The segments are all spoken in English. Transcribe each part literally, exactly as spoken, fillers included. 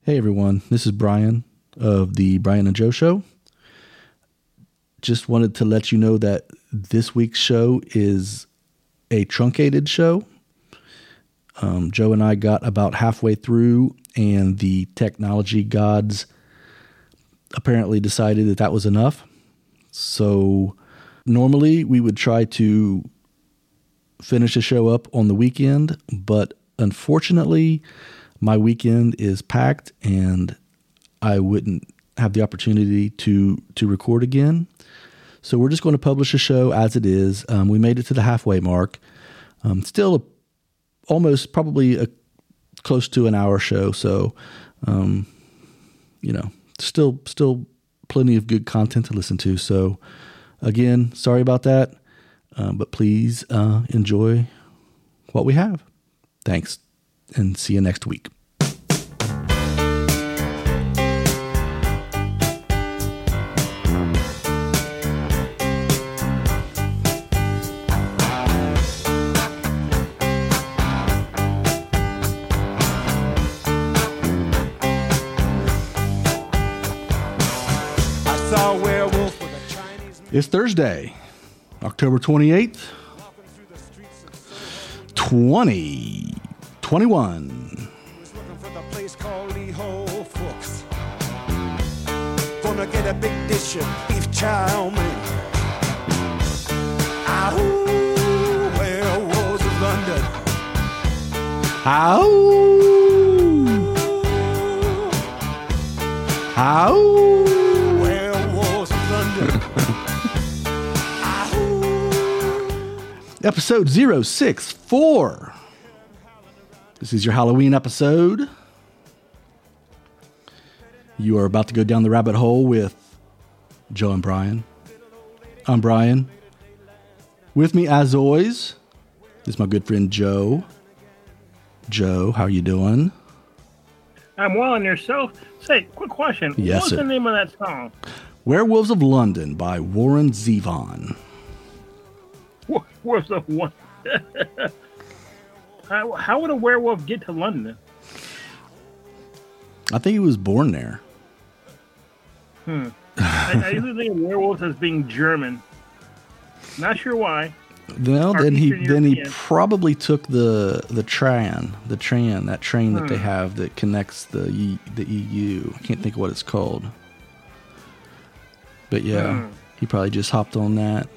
Hey everyone, this is Brian of the Brian and Joe Show. Just wanted to let you know that this week's show is a truncated show. Um, Joe and I got about halfway through, and the technology gods apparently decided that that was enough. So normally we would try to finish the show up on the weekend, but unfortunately my weekend is packed and I wouldn't have the opportunity to, to record again. So we're just going to publish a show as it is. Um, we made it to the halfway mark. Um, still a, almost probably a close to an hour show. So, um, you know, still, still plenty of good content to listen to. So again, sorry about that. Um, but please, uh, enjoy what we have. Thanks. And see you next week. It's Thursday, October twenty-eighth, twenty twenty-one. Gonna get a big dish of beef chow mein. Ow, werewolves of London. Ow. Ow. Werewolves of London. Episode zero six four. This is your Halloween episode. You are about to go down the rabbit hole with Joe and Brian. I'm Brian. With me, as always, is my good friend Joe. Joe, how are you doing? I'm well, and yourself? Say, quick question. Yes, What's sir. the name of that song? Werewolves of London by Warren Zevon. Where's the one? how, how would a werewolf get to London? I think he was born there. Hmm. I, I usually think of werewolves as being German. Not sure why. Well, Or then he Eastern then he European. probably took the the tran, the tran, that train that they Hmm. have that connects the E- the E U. I can't think of what it's called. But yeah, Hmm. he probably just hopped on that.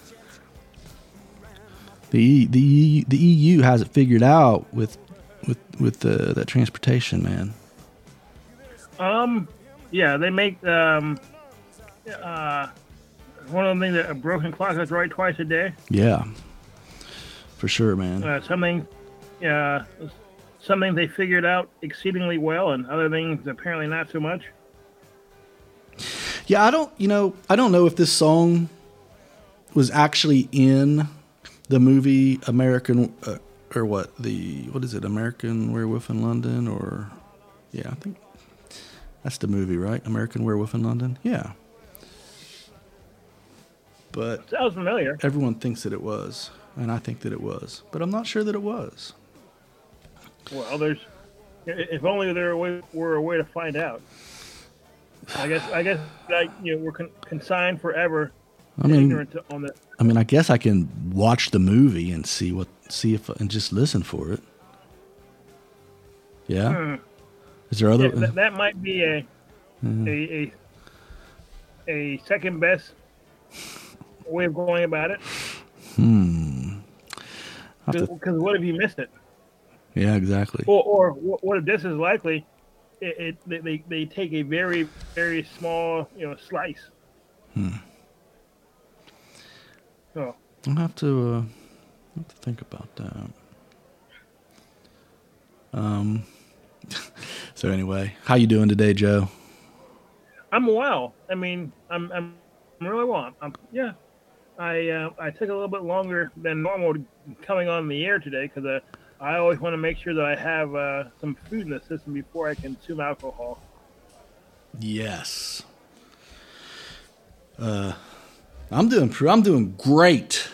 The E- the E- the E U has it figured out with with with the that transportation, man. Um, yeah, they make um, uh, one of the things that a broken clock is right twice a day. Yeah, for sure, man. Uh, something, yeah, something they figured out exceedingly well, and other things apparently not so much. Yeah, I don't, you know, I don't know if this song was actually in the movie American, uh, or what, the, what is it, American Werewolf in London, or, yeah, I think that's the movie, right? American Werewolf in London? Yeah. But Sounds familiar. everyone thinks that it was, and I think that it was, but I'm not sure that it was. Well, there's, if only there were a way to find out. I guess, I guess, like, you know, we're con- consigned forever. I mean, ignorant on the. I mean, I guess I can watch the movie and see what, see if, and just listen for it. Yeah. Hmm. Is there other? Yeah, that, that might be a, Mhm. a a a second best way of going about it. Hmm. I'll have to- Because what if you missed it? yeah, exactly. Or, or what if this is likely? It, it they they take a very very small you know slice. Hmm. Oh, I'll have to, uh, have to think about that. Um. So anyway, how you doing today, Joe? I'm well. I mean, I'm I'm really well. I'm, yeah, I uh, I took a little bit longer than normal coming on the air today because uh, I always want to make sure that I have uh, some food in the system before I consume alcohol. Yes. Uh, I'm doing. pr- I'm doing great.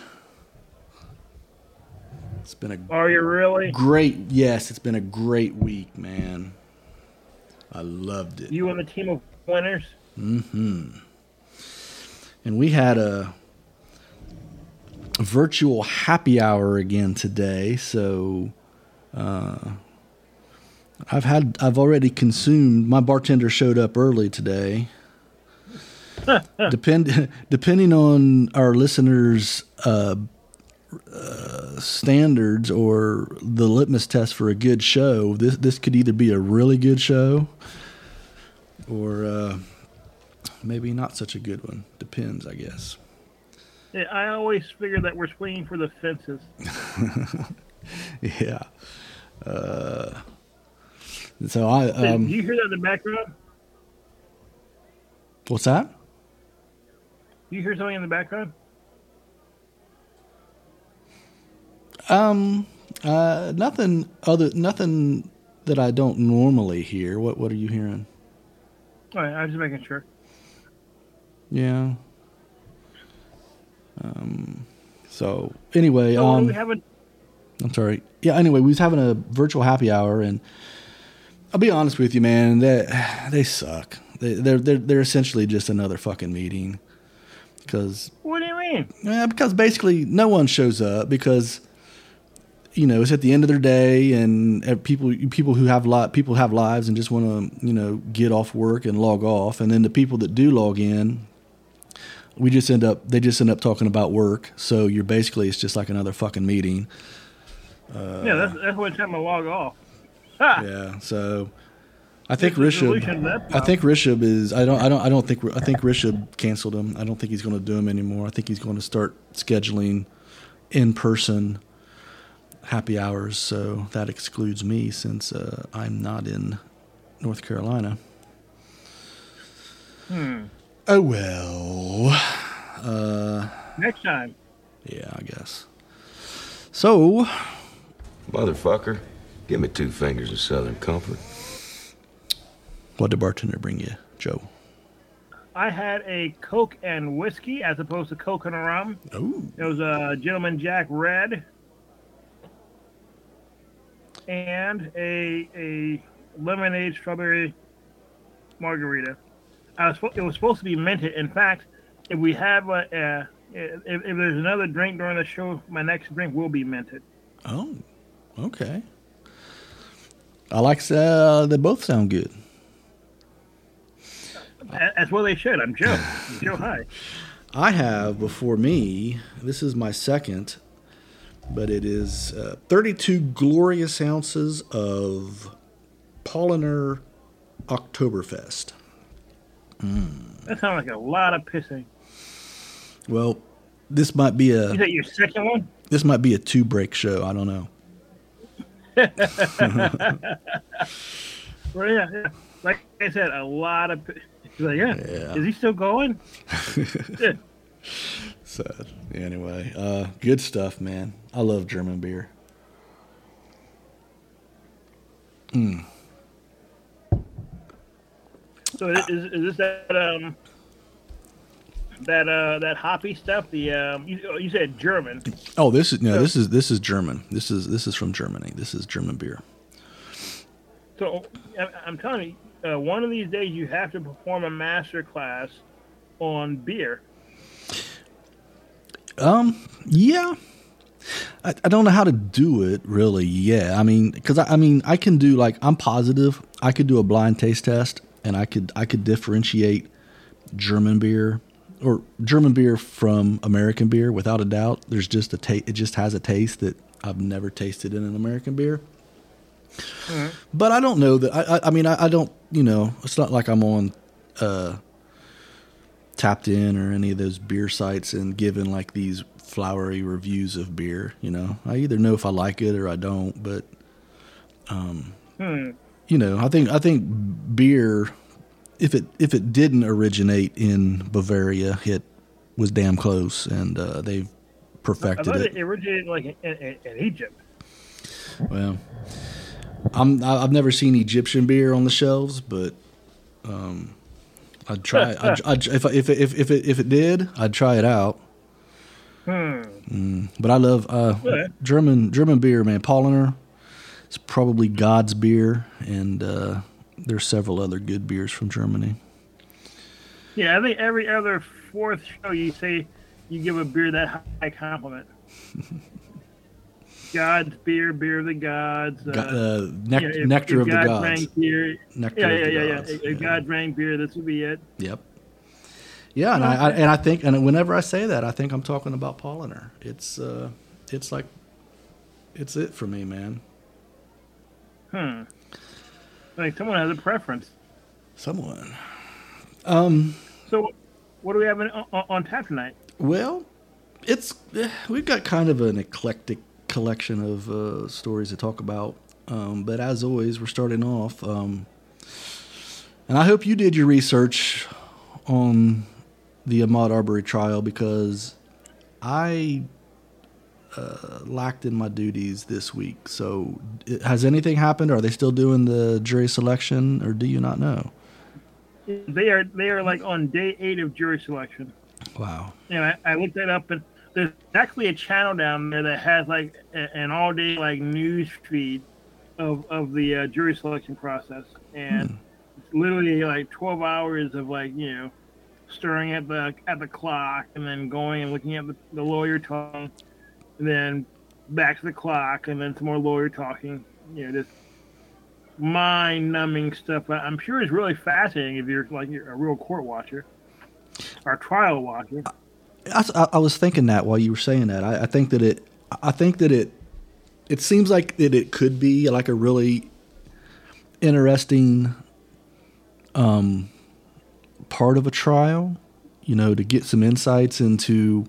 It's been a Are you really? great. Yes, it's been a great week, man. I loved it. You on the team of winners. Mm-hmm. And we had a virtual happy hour again today, so uh, I've had I've already consumed. My bartender showed up early today. Depend depending on our listeners' uh, uh, standards or the litmus test for a good show, this this could either be a really good show or uh, maybe not such a good one. Depends, I guess. Yeah, I always figure that we're swinging for the fences. Yeah. Uh, so I. Um, Do you hear that in the background? What's that? Do you hear something in the background? Um. Uh. Nothing other. Nothing that I don't normally hear. What What are you hearing? All right, I was just making sure. Yeah. Um. So anyway, So um. we haven't. I'm sorry. Yeah. Anyway, we was having a virtual happy hour, and I'll be honest with you, man. They they suck. They, they're they're they're essentially just another fucking meeting. Because What do you mean? yeah, because basically no one shows up because you know it's at the end of their day, and people people who have lot people have lives and just want to you know get off work and log off, and then the people that do log in, we just end up they just end up talking about work. So you're basically it's just like another fucking meeting. Uh, yeah, that's that's what time I log off. Ha! Yeah, so I think What's the solution to Rishabh. that I think Rishabh is. I don't. I don't. I don't think. I think Rishabh canceled him. I don't think he's going to do him anymore. I think he's going to start scheduling in-person happy hours. So that excludes me since uh, I'm not in North Carolina. Hmm. Oh well. Uh, Next time. Yeah, I guess. So, motherfucker, give me two fingers of Southern Comfort. What did bartender bring you, Joe? I had a Coke and whiskey as opposed to Coke and rum. Oh. It was a Gentleman Jack Red and a a lemonade strawberry margarita. I was it was supposed to be minted. In fact, if we have a, a if, if there's another drink during the show, my next drink will be minted. Oh, okay. I like. Uh, they both sound good. That's what they should. I'm Joe. I'm Joe High. I have before me, this is my second, but it is uh, thirty-two glorious ounces of Paulaner Oktoberfest. Mm. That sounds like a lot of pissing. Well, this might be a... Is that your second one? This might be a two-break show. I don't know. Well, yeah, yeah. Like I said, a lot of... He's like, yeah. yeah. Is he still going? Yeah. So, anyway, uh, good stuff, man. I love German beer. Mm. So is, is this that um that uh that hoppy stuff? The um you, you said German. Oh, this is no, so, this is this is German. This is this is from Germany. This is German beer. So I'm telling you. Uh, one of these days, you have to perform a master class on beer. Um, yeah. I, I don't know how to do it, really. Yeah, I mean, because I, I mean, I can do like I'm positive I could do a blind taste test, and I could I could differentiate German beer or German beer from American beer without a doubt. There's just a taste. It just has a taste that I've never tasted in an American beer. Mm-hmm. But I don't know that. I, I, I mean, I, I don't. You know, it's not like I'm on uh, Tapped In or any of those beer sites and giving like these flowery reviews of beer. You know, I either know if I like it or I don't. But, um, hmm. you know, I think I think beer, if it if it didn't originate in Bavaria, it was damn close, and uh, they've perfected I thought it. It originated like in, in, in Egypt. Well. I'm, I've never seen Egyptian beer on the shelves, but um, I'd try. I'd, I'd, if if if if it if it did, I'd try it out. Hmm. Mm, but I love uh, yeah. German German beer, man. Paulaner is probably God's beer, and uh, there's several other good beers from Germany. Yeah, I think every other fourth show you say you give a beer that high compliment. God's beer, beer of the gods. Uh, uh, nec- yeah, if, nectar if of God the gods. Drank beer, Nectar yeah, of yeah, the yeah, gods. yeah. If yeah. God drank beer, this would be it. Yep. Yeah, and I, I and I think, and whenever I say that, I think I'm talking about Paulaner. It's uh, it's like, it's it for me, man. Hmm. Like someone has a preference. Someone. Um. So, what do we have in, on, on tap tonight? Well, it's we've got kind of an eclectic collection of uh, stories to talk about. Um, but as always, we're starting off, um, and I hope you did your research on the Ahmaud Arbery trial, because I uh, lacked in my duties this week. So, has anything happened? Are they still doing the jury selection, or do you not know? They are they are like on day eight of jury selection. Wow. And I, I looked that up, and there's actually a channel down there that has like a, an all day like news feed of of the uh, jury selection process, and hmm. it's literally like twelve hours of like you know stirring at the at the clock, and then going and looking at the, the lawyer talking, and then back to the clock, and then some more lawyer talking. You know, just mind-numbing stuff. I'm sure it's really fascinating if you're like you're a real court watcher or trial watcher. I, I was thinking that while you were saying that. I, I think that it. I think that it. It seems like that it could be like a really interesting um, part of a trial. You know, to get some insights into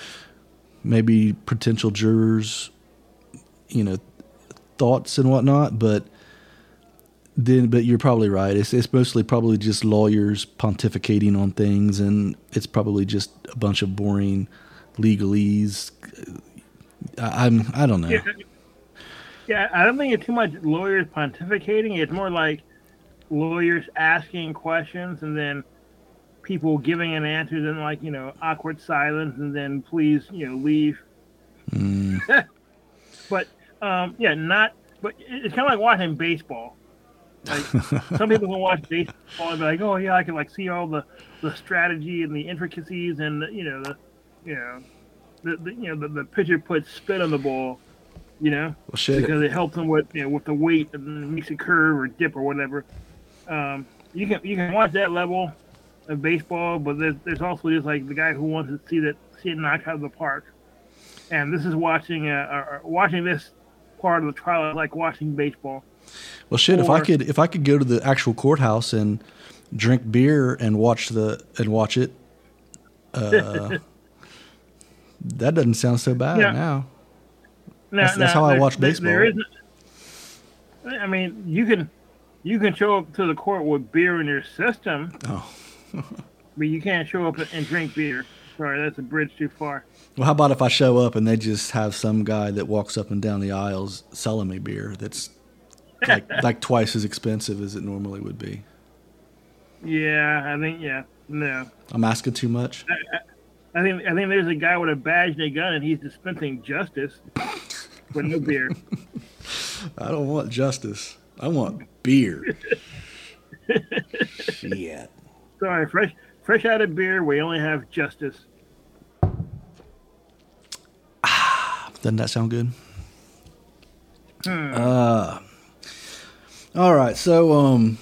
maybe potential jurors, you know, thoughts and whatnot. But then, but you're probably right. It's it's mostly probably just lawyers pontificating on things, and it's probably just a bunch of boring legalese. I, I'm I don't know. Yeah, yeah, I don't think it's too much lawyers pontificating. It's more like lawyers asking questions and then people giving an answer, then like you know awkward silence, and then please you know leave. Mm. But um, yeah, not. But it's kind of like watching baseball. Like some people can watch baseball and be like, "Oh yeah, I can like see all the, the strategy and the intricacies and the, you know the, you know, the, the you know the, the pitcher puts spit on the ball, you know, well, shit. because it helps them with you know with the weight and makes it curve or dip or whatever." Um, you can you can watch that level of baseball, but there's there's also just like the guy who wants to see that see it knocked out of the park, and this is watching uh, uh watching this part of the trial is like watching baseball. Well, shit! Or, if I could, if I could go to the actual courthouse and drink beer and watch the and watch it, uh, that doesn't sound so bad yeah. now. No, that's, no, that's how there, I watch there, baseball. There isn't. I mean, you can you can show up to the court with beer in your system, oh. but you can't show up and drink beer. Sorry, that's a bridge too far. Well, how about if I show up and they just have some guy that walks up and down the aisles selling me beer that's like like twice as expensive as it normally would be? Yeah, I think yeah, no. I'm asking too much. I, I, I think I think there's a guy with a badge and a gun, and he's dispensing justice with no beer. I don't want justice. I want beer. Shit. Sorry, fresh fresh out of beer, we only have justice. Ah, doesn't that sound good? Hmm. Uh, all right, so um,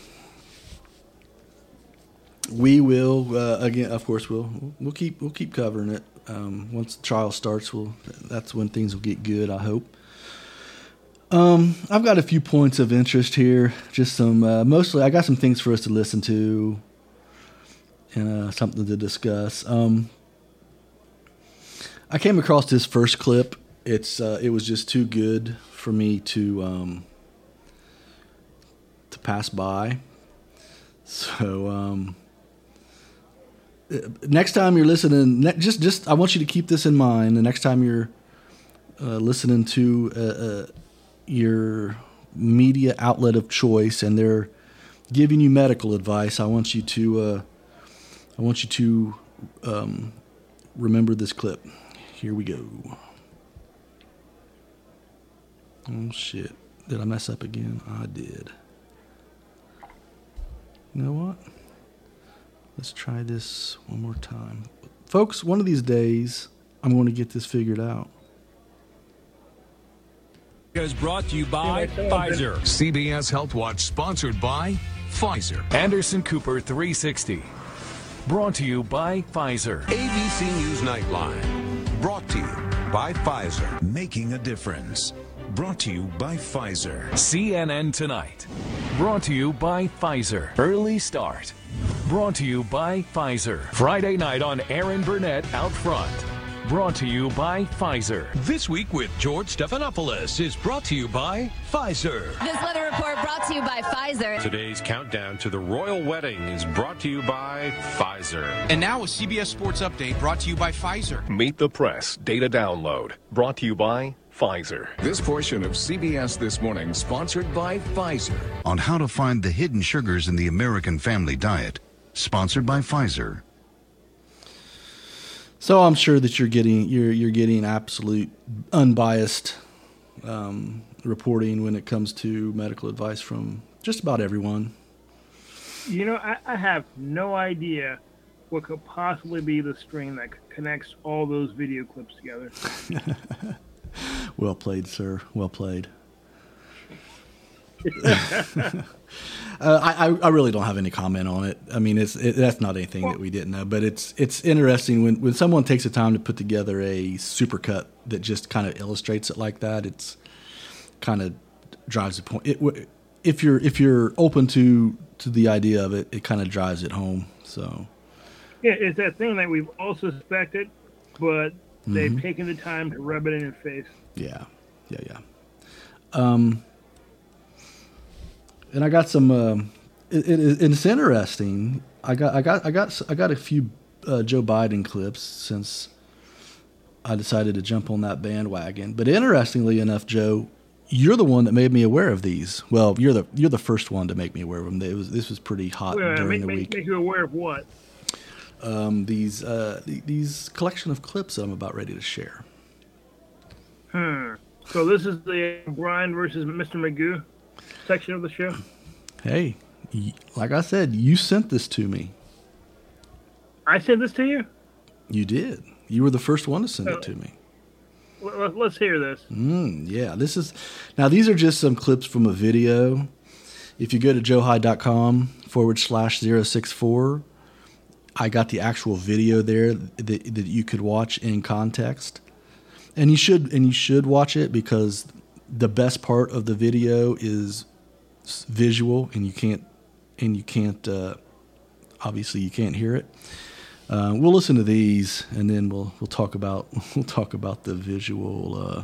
we will uh, again. Of course, we'll we'll keep we'll keep covering it. Um, once the trial starts, we'll that's when things will get good. I hope. Um, I've got a few points of interest here. Just some, uh, mostly I got some things for us to listen to and uh, something to discuss. Um, I came across this first clip. It's uh, it was just too good for me to um, to pass by. So um, next time you're listening, ne- just just I want you to keep this in mind. The next time you're uh, listening to uh, uh, your media outlet of choice and they're giving you medical advice, I want you to uh, I want you to um, remember this clip. Here we go. Oh shit. Did I mess up again? I did. You know what? Let's try this one more time. Folks, one of these days, I'm going to get this figured out. Is brought to you by Pfizer. C B S Health Watch sponsored by Pfizer. Anderson Cooper three sixty. Brought to you by Pfizer. A B C News Nightline. Brought to you by Pfizer. Making a difference. Brought to you by Pfizer. C N N Tonight. Brought to you by Pfizer. Early Start. Brought to you by Pfizer. Friday night on Aaron Burnett Out Front. Brought to you by Pfizer. This Week with George Stephanopoulos is brought to you by Pfizer. This weather report brought to you by Pfizer. Today's countdown to the royal wedding is brought to you by Pfizer. And now a C B S Sports Update brought to you by Pfizer. Meet the Press Data Download brought to you by Pfizer. This portion of C B S This Morning sponsored by Pfizer. On how to find the hidden sugars in the American family diet. Sponsored by Pfizer. So I'm sure that you're getting you're you're getting absolute unbiased um, reporting when it comes to medical advice from just about everyone. You know, I, I have no idea what could possibly be the string that connects all those video clips together. Well played, sir. Well played. Uh, I, I really don't have any comment on it. I mean, it's it, that's not anything that we didn't know, but it's it's interesting when, when someone takes the time to put together a supercut that just kind of illustrates it like that. It's kind of drives the point. It, if you're if you're open to to the idea of it, it kind of drives it home. So yeah, it's that thing that we've all suspected, but mm-hmm. they've taken the time to rub it in your face. Yeah, yeah, yeah. Um. And I got some. Uh, it, it, it's interesting. I got, I got, I got, I got a few uh, Joe Biden clips since I decided to jump on that bandwagon. But interestingly enough, Joe, you're the one that made me aware of these. Well, you're the you're the first one to make me aware of them. It was this was pretty hot Wait, during make, the make, week. Make you aware of what? Um, these uh, these collection of clips that I'm about ready to share. Hmm. So this is the Brian versus Mister Magoo section of the show. Hey, like I said, you sent this to me. I sent this to you? You did. You were the first one to send oh. it to me. Let's hear this. Mm, yeah, this is now. These are just some clips from a video. If you go to joehide.com forward slash zero six four, I got the actual video there that, that you could watch in context, and you should and you should watch it because the best part of the video is visual, and you can't and you can't uh, obviously you can't hear it. Uh, we'll listen to these, and then we'll we'll talk about we'll talk about the visual. Uh,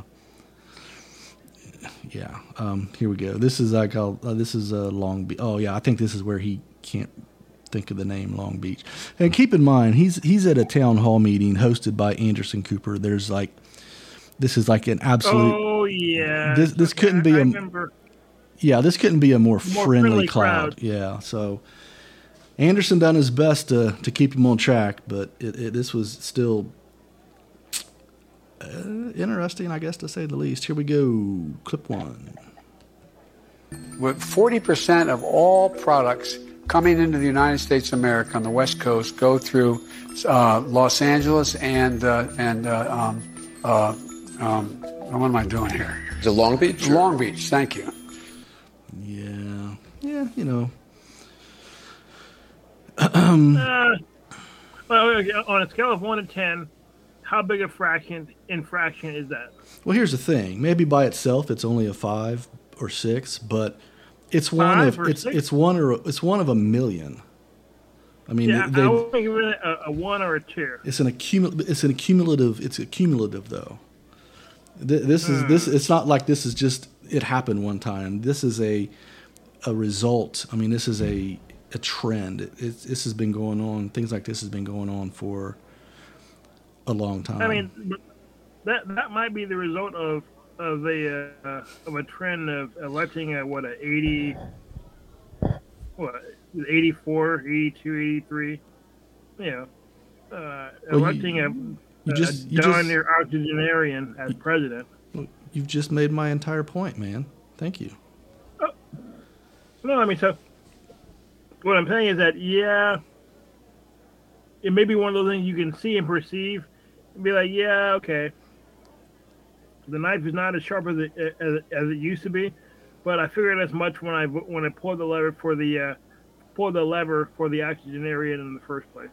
yeah, um, here we go. This is like uh, this is a uh, Long Beach. Oh yeah, I think this is where he can't think of the name Long Beach. And keep in mind, he's he's at a town hall meeting hosted by Anderson Cooper. There's like this is like an absolute. Oh yeah. This this okay, couldn't be I a. remember. Yeah, this couldn't be a more, more friendly, friendly crowd. crowd. Yeah, so Anderson done his best to to keep him on track, but it, it, this was still uh, interesting, I guess, to say the least. Here we go, clip one. With forty percent of all products coming into the United States of America on the West Coast go through uh, Los Angeles and uh, and uh, um, uh, um, what am I doing here? Is it Long Beach? Long Beach. Thank you. Yeah, yeah, you know. um, uh, well, on a scale of one to ten, how big a fraction infraction is that? Well, here's the thing. Maybe by itself, it's only a five or six, but it's one Five of it's six? it's one or it's one of a million. I mean, yeah, they, I would think it a, a one or a two. It's an accumul It's an accumulative. It's accumulative though. This is this. It's not like this is just it happened one time. This is a a result. I mean, this is a a trend. It, it's, this has been going on. Things like this has been going on for a long time. I mean, that that might be the result of of a uh, of a trend of electing a what a eighty what eighty-four, eighty-two, eighty-three. You know, uh, well, electing you, a. You just, uh, you darn just, near octogenarian as president. You've just made my entire point, man. Thank you. Oh. No, I mean, so what I'm saying is that, yeah, it may be one of those things you can see and perceive and be like, yeah, okay. The knife is not as sharp as it, as, as it used to be, but I figured as much when I when I pulled the lever for the uh, pulled the lever for the octogenarian in the first place.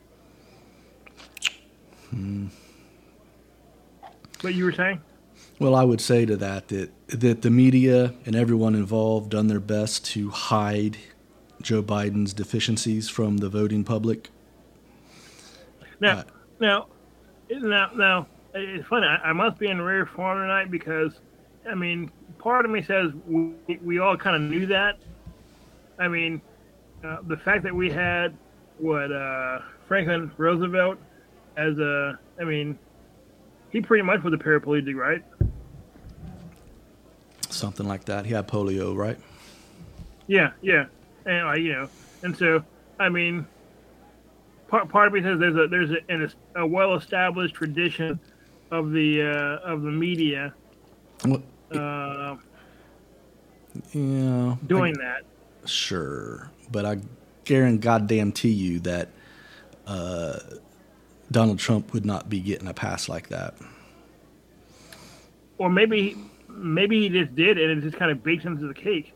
Hmm. What you were saying? Well, I would say to that that that the media and everyone involved done their best to hide Joe Biden's deficiencies from the voting public. Now, uh, now, now, now, it's funny. I, I must be in rare form tonight because, I mean, part of me says we, we all kind of knew that. I mean, uh, the fact that we had what uh, Franklin Roosevelt as a, I mean, he pretty much was a paraplegic, right? Something like that. He had polio, right? Yeah, yeah, and like, you know, and so I mean, part part of me says there's a there's a, an, a well-established tradition of the uh, of the media, well, uh, yeah, doing I, that. Sure, but I guarantee goddamn to you that uh, Donald Trump would not be getting a pass like that. Or maybe maybe he just did, and it just kind of baked into the cake.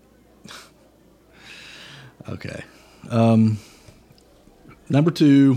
Okay. Um, number two.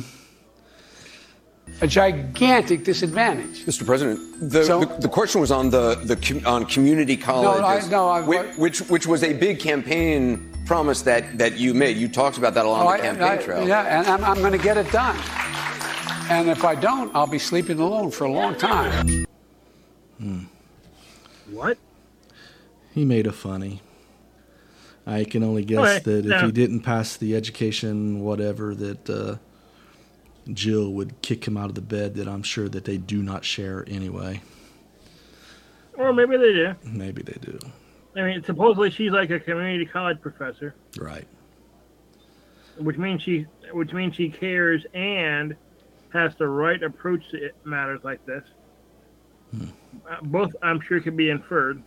A gigantic disadvantage. Mister President, the, so, the, the question was on the, the on community colleges, no, I, no, I, which, which was a big campaign promise that, that you made. You talked about that a lot oh, on the I, campaign I, trail. Yeah, and I'm, I'm going to get it done. And if I don't, I'll be sleeping alone for a long time. Hmm. What? He made a funny. I can only guess okay, that no. if he didn't pass the education, whatever, that uh, Jill would kick him out of the bed that I'm sure that they do not share anyway. Or maybe they do. Maybe they do. I mean, supposedly she's like a community college professor. Right. Which means she, which means she cares and has the right approach to matters like this. Hmm. Uh, both, I'm sure, can be inferred.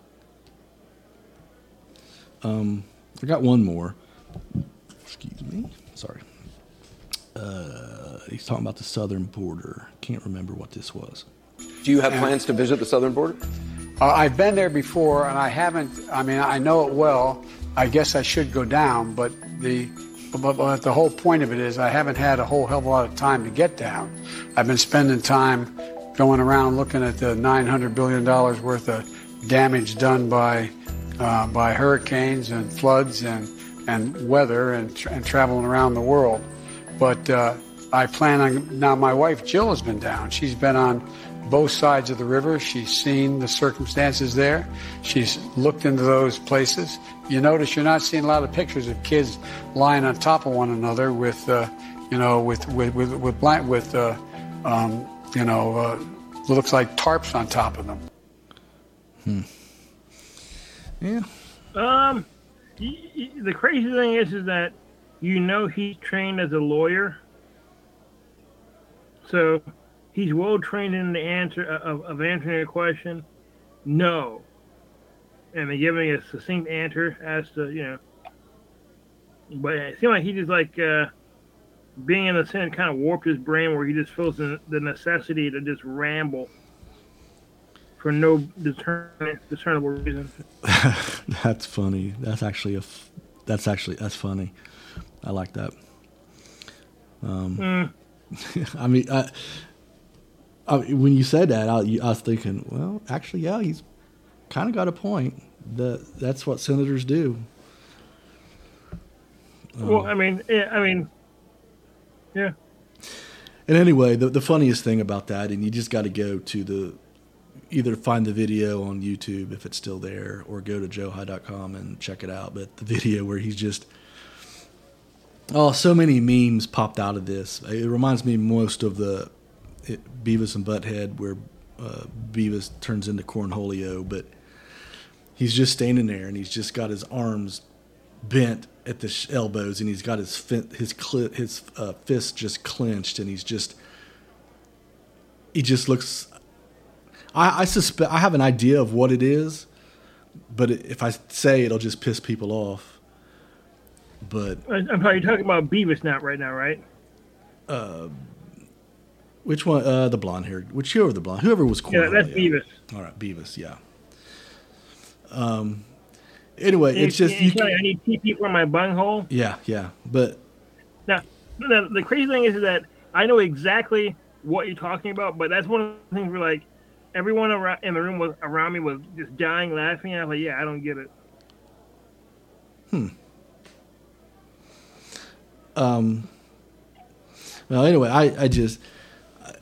Um, I got one more. Excuse me. Sorry. Uh, he's talking about the southern border. Can't remember what this was. Do you have plans to visit the southern border? Uh, I've been there before, and I haven't. I mean, I know it well. I guess I should go down, but the but, but the whole point of it is I haven't had a whole hell of a lot of time to get down. I've been spending time going around looking at the nine hundred billion dollars worth of damage done by uh, by hurricanes and floods and and weather and, tra- and traveling around the world. But uh, I plan on, now my wife Jill has been down. She's been on both sides of the river. She's seen the circumstances there. She's looked into those places. You notice you're not seeing a lot of pictures of kids lying on top of one another with, uh, you know, with with with with, blank, with uh, um, you know, uh, looks like tarps on top of them. Hmm. Yeah. Um, y- y- the crazy thing is, is that you know he's trained as a lawyer, so he's well trained in the answer of, of answering a question. No, and then giving a succinct answer as to you know. But it seemed like he just like uh, being in the Senate kind of warped his brain, where he just feels the, the necessity to just ramble for no discern, discernible reason. That's funny. That's actually a. That's actually that's funny. I like that. Um, mm. I mean, I, I, when you said that, I, I was thinking, well, actually, yeah, he's kind of got a point. That that's what senators do. Um, well, I mean, yeah, I mean, yeah. And anyway, the the funniest thing about that, and you just got to go to the. Either find the video on YouTube if it's still there, or go to joe high dot com and check it out. But the video where he's just, oh, so many memes popped out of this. It reminds me most of the it, Beavis and Butthead, where uh, Beavis turns into Cornholio, but he's just standing there and he's just got his arms bent at the sh- elbows, and he's got his fin- his cl- his uh, fist just clenched, and he's just he just looks. I, I suspect I have an idea of what it is, but if I say it'll just piss people off. But I'm sorry, you're talking about Beavis now, right now, right? Uh, which one? Uh, the blonde haired. Whichever the blonde, whoever was. Yeah, that's Beavis. All right, Beavis. Yeah. Um. Anyway, and it's just you. Can, I need T P for my bunghole. Yeah, yeah, but now the, the crazy thing is that I know exactly what you're talking about, but that's one of the things where like everyone around in the room was around me was just dying laughing. I was like, yeah, I don't get it. Hmm. Um. Well, anyway, I, I just, I,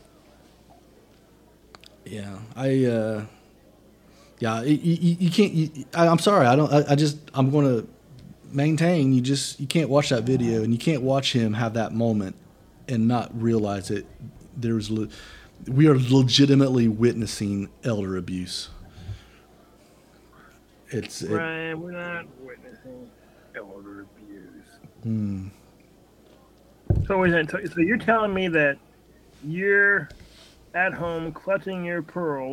yeah, I, uh, yeah, you, you, you can't, you, I, I'm sorry, I don't, I, I just, I'm going to maintain, you just, you can't watch that video and you can't watch him have that moment and not realize that there's, le- we are legitimately witnessing elder abuse. It's, it, right, we're not witnessing elder abuse. Hmm. So, is it, so you're telling me that you're at home clutching your pearls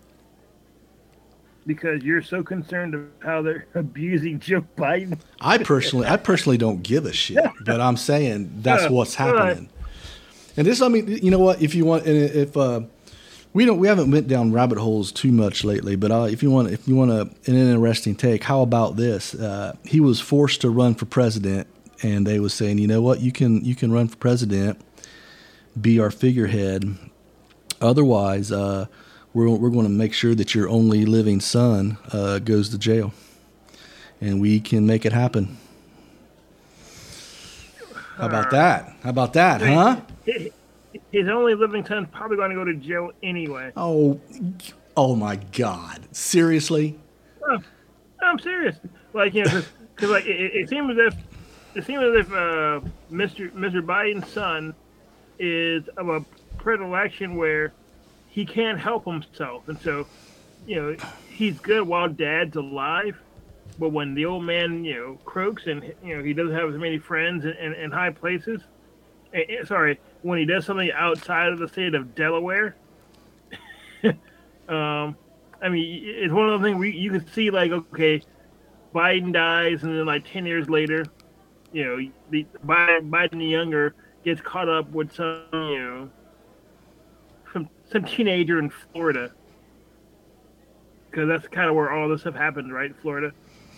because you're so concerned about how they're abusing Joe Biden? I personally, I personally don't give a shit, but I'm saying that's uh, what's happening. Uh, and this, I mean, you know what? If you want, and if uh, we don't, we haven't went down rabbit holes too much lately, but uh, if you want, if you want a, an interesting take, how about this? Uh, he was forced to run for president. And they was saying, you know what, you can you can run for president, be our figurehead. Otherwise, uh, we're we're going to make sure that your only living son uh, goes to jail, and we can make it happen. How about that? How about that, huh? His only living son's probably going to go to jail anyway. Oh, oh my God! Seriously? Oh, I'm serious. Like you know, because like it, it seems as if. It seems as if uh, Mister Mister Biden's son is of a predilection where he can't help himself, and so, you know, he's good while Dad's alive, but when the old man, you know, croaks and you know he doesn't have as many friends in, in, in high places, and, and, sorry, when he does something outside of the state of Delaware, um, I mean, it's one of those things where you can see like, okay, Biden dies, and then like ten years later. You know, the Biden, Biden the younger gets caught up with some, you know, some some teenager in Florida, because that's kind of where all this stuff happened, right? Florida.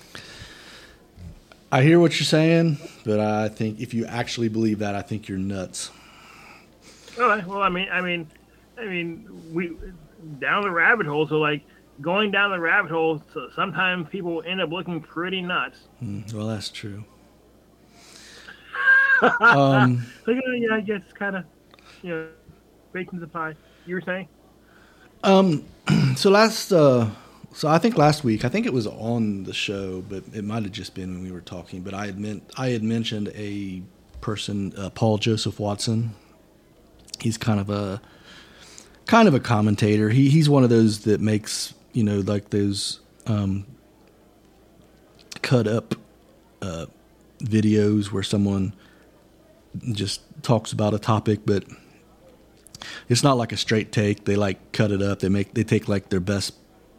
I hear what you're saying, but I think if you actually believe that, I think you're nuts. All right. Well, I mean, I mean, I mean, we down the rabbit hole. So, like, going down the rabbit hole, so sometimes people end up looking pretty nuts. Mm, well, that's true. um, so, yeah, I guess kind of, you know, bacon's a pie. You were saying? Um, so last, uh, so I think last week, I think it was on the show, but it might have just been when we were talking. But I had meant I had mentioned a person, uh, Paul Joseph Watson. He's kind of a kind of a commentator. He he's one of those that makes, you know, like those um, cut up uh, videos where someone just talks about a topic, but it's not like a straight take. They like cut it up. They make they take like their best.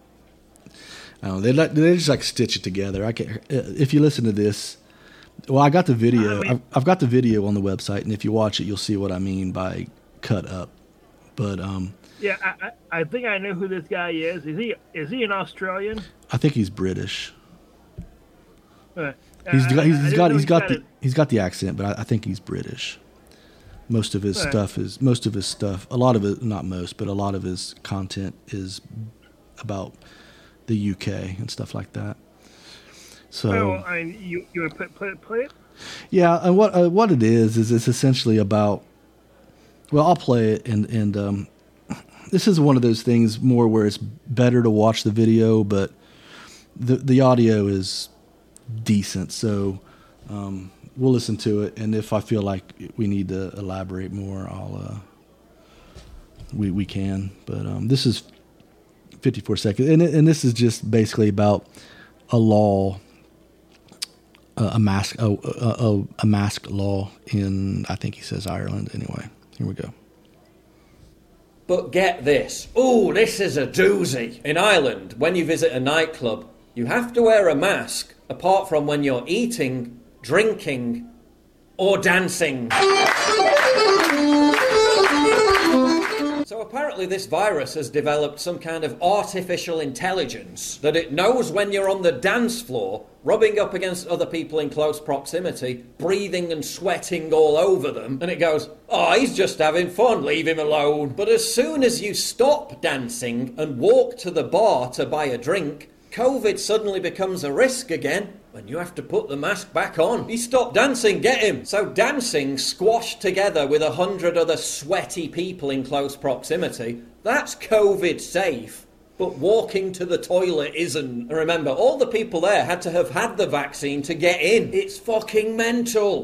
I don't know. They like they just like stitch it together. I can if you listen to this. Well, I got the video. I've, I've got the video on the website, and if you watch it, you'll see what I mean by cut up. But um, yeah, I, I think I know who this guy is. Is he is he an Australian? I think he's British. Uh, he's got he's, I, he's I got he's got, got the he's got the accent, but I, I think he's British. Most of his Right. stuff is most of his stuff. A lot of it, not most, but a lot of his content is about the U K and stuff like that. So, oh, I mean, you you want to play, play it? yeah, and what uh, what it is is it's essentially about. Well, I'll play it, and and um, this is one of those things more where it's better to watch the video, but the the audio is decent. So um, we'll listen to it, and if I feel like we need to elaborate more, I'll uh, we we can. But um, this is fifty-four seconds, and and this is just basically about a law. Uh, a mask, a, a, a mask law in, I think he says Ireland. Anyway, here we go. But get this. Ooh, this is a doozy. In Ireland, when you visit a nightclub, you have to wear a mask, apart from when you're eating drinking, or dancing. So apparently this virus has developed some kind of artificial intelligence that it knows when you're on the dance floor, rubbing up against other people in close proximity, breathing and sweating all over them, and it goes, oh, he's just having fun, leave him alone. But as soon as you stop dancing and walk to the bar to buy a drink, COVID suddenly becomes a risk again, and you have to put the mask back on. He stopped dancing, get him! So dancing squashed together with a hundred other sweaty people in close proximity, that's COVID safe. But walking to the toilet isn't. And remember, all the people there had to have had the vaccine to get in. It's fucking mental.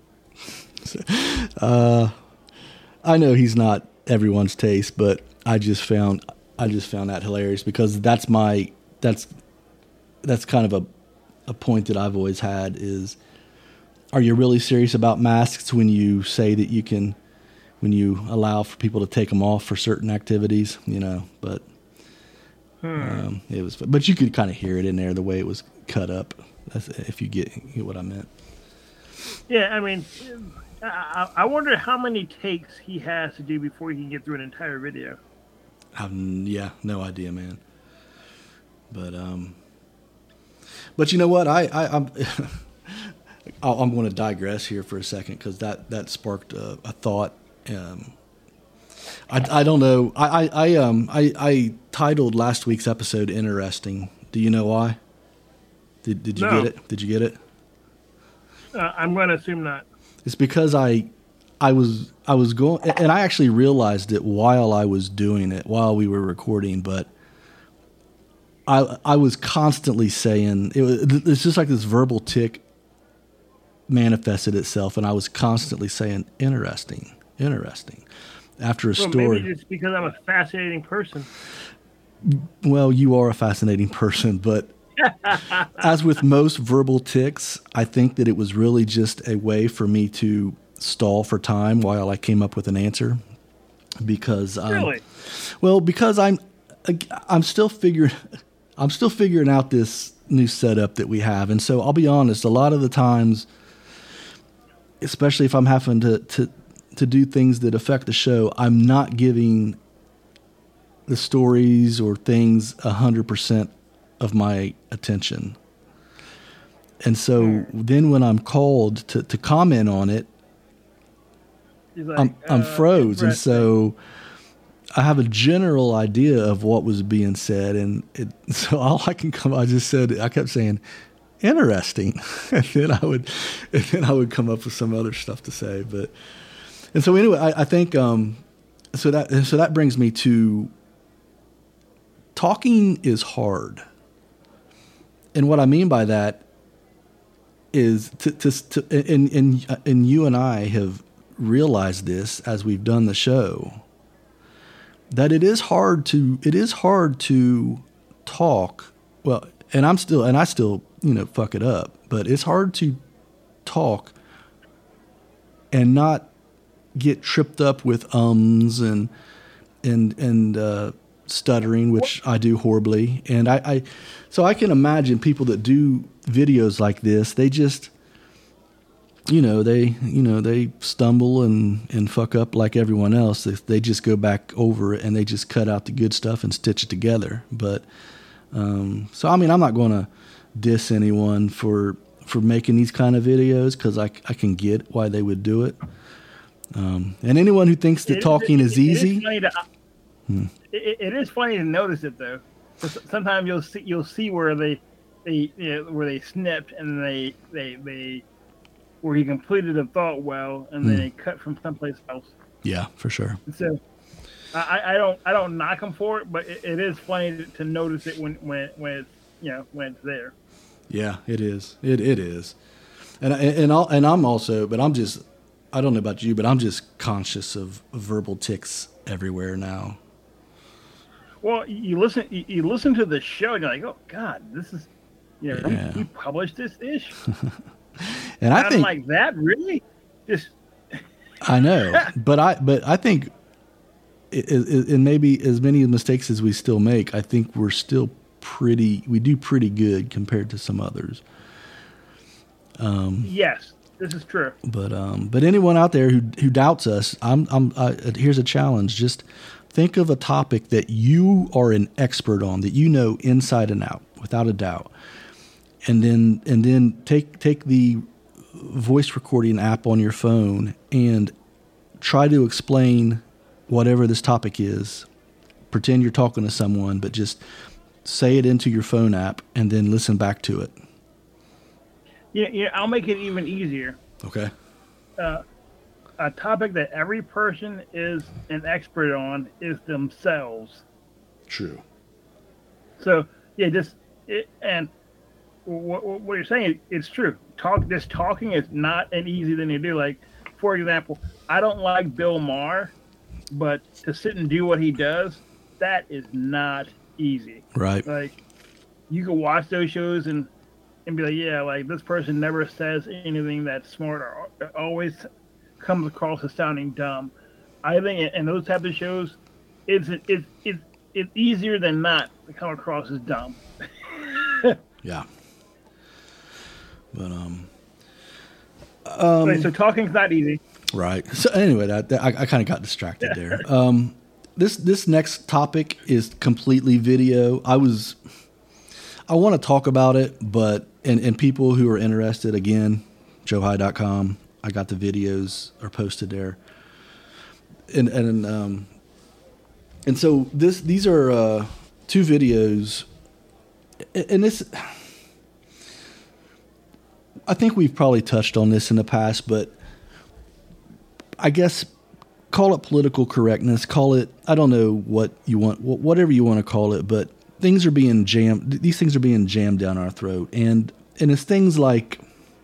uh, I know he's not everyone's taste, but I just found I just found that hilarious because that's my that's that's kind of a a point that I've always had is, are you really serious about masks when you say that you can, when you allow for people to take them off for certain activities, you know, but hmm. um, it was, but you could kind of hear it in there, the way it was cut up. That's, if you get, get what I meant. Yeah. I mean, I, I wonder how many takes he has to do before he can get through an entire video. Um, yeah, no idea, man. But, um, But you know what? I, I I'm I'm going to digress here for a second because that, that sparked a, a thought. Um, I, I don't know. I, I, I um I, I titled last week's episode "Interesting." Do you know why? Did Did you no. get it? Did you get it? Uh, I'm going to assume not. It's because I I was I was going, and I actually realized it while I was doing it, while we were recording, but. I I was constantly saying it was, it's just like this verbal tick manifested itself, and I was constantly saying interesting, interesting after a well, story. Maybe it's because I'm a fascinating person. Well, you are a fascinating person, but as with most verbal ticks, I think that it was really just a way for me to stall for time while I came up with an answer. Because um, really, well, because I'm I'm still figuring. I'm still figuring out this new setup that we have. And so I'll be honest, a lot of the times, especially if I'm having to, to, to do things that affect the show, I'm not giving the stories or things a hundred percent of my attention. And so mm. then when I'm called to, to comment on it, like, I'm, I'm uh, froze. And so I have a general idea of what was being said, and it, so all I can come, I just said, I kept saying, interesting, and then I would, and then I would come up with some other stuff to say. But, and so anyway, I, I think, um, so that, so that brings me to talking is hard, and what I mean by that is to, to, to and, and and you and I have realized this as we've done the show. That it is hard to it is hard to talk. Well, and I'm still and I still, you know, fuck it up, but it's hard to talk and not get tripped up with ums and and and uh, stuttering, which I do horribly. And I, I so I can imagine people that do videos like this, they just you know, they, you know, they stumble and, and fuck up like everyone else. They, they just go back over it and they just cut out the good stuff and stitch it together. But, um, so, I mean, I'm not going to diss anyone for, for making these kind of videos, cause I, I can get why they would do it. Um, and anyone who thinks that it talking is, is easy, it is, funny to, hmm. it, it is funny to notice it though. Sometimes you'll see, you'll see where they, they, you know, where they snipped and they, they, they, where he completed a thought well, and then mm. he cut from someplace else. Yeah, for sure. So, I, I don't I don't knock him for it, but it, it is funny to, to notice it when when when it's, you know, when it's there. Yeah, it is. It it is, and and I'll, and I'm also, but I'm just, I don't know about you, but I'm just conscious of verbal tics everywhere now. Well, you listen you, you listen to the show, and you're like, oh God, this is, you know, yeah. we, we published this ish. And I think like that really just I know, but I but I think it, it, and maybe as many mistakes as we still make, I think we're still pretty we do pretty good compared to some others. Um, yes, this is true. But um, but anyone out there who who doubts us, I'm I'm uh, here's a challenge. Just think of a topic that you are an expert on, that you know inside and out, without a doubt, and then and then take take the voice recording app on your phone and try to explain whatever this topic is. Pretend you're talking to someone, but just say it into your phone app and then listen back to it. Yeah, yeah. I'll make it even easier. Okay. Uh, a topic that every person is an expert on is themselves. True. So yeah, just it, and what, what you're saying, it's true. Talk. This talking is not an easy thing to do. Like, for example, I don't like Bill Maher, but to sit and do what he does, that is not easy. Right. Like, you can watch those shows and and be like, yeah, like this person never says anything that's smart or always comes across as sounding dumb. I think in those type of shows, it's it's it's it's easier than not to come across as dumb. Yeah. But um. um right, so talking's not easy. Right. So anyway, that, that I, I kind of got distracted there. Um, this this next topic is completely video. I was. I want to talk about it, but and, and people who are interested, again, joe high dot com. I got the videos are posted there, and and um, and so this these are uh, two videos, and this I think we've probably touched on this in the past, but I guess call it political correctness, call it I don't know what you want, whatever you want to call it, but. Things are being jammed. These things are being jammed down our throat, and and it's things like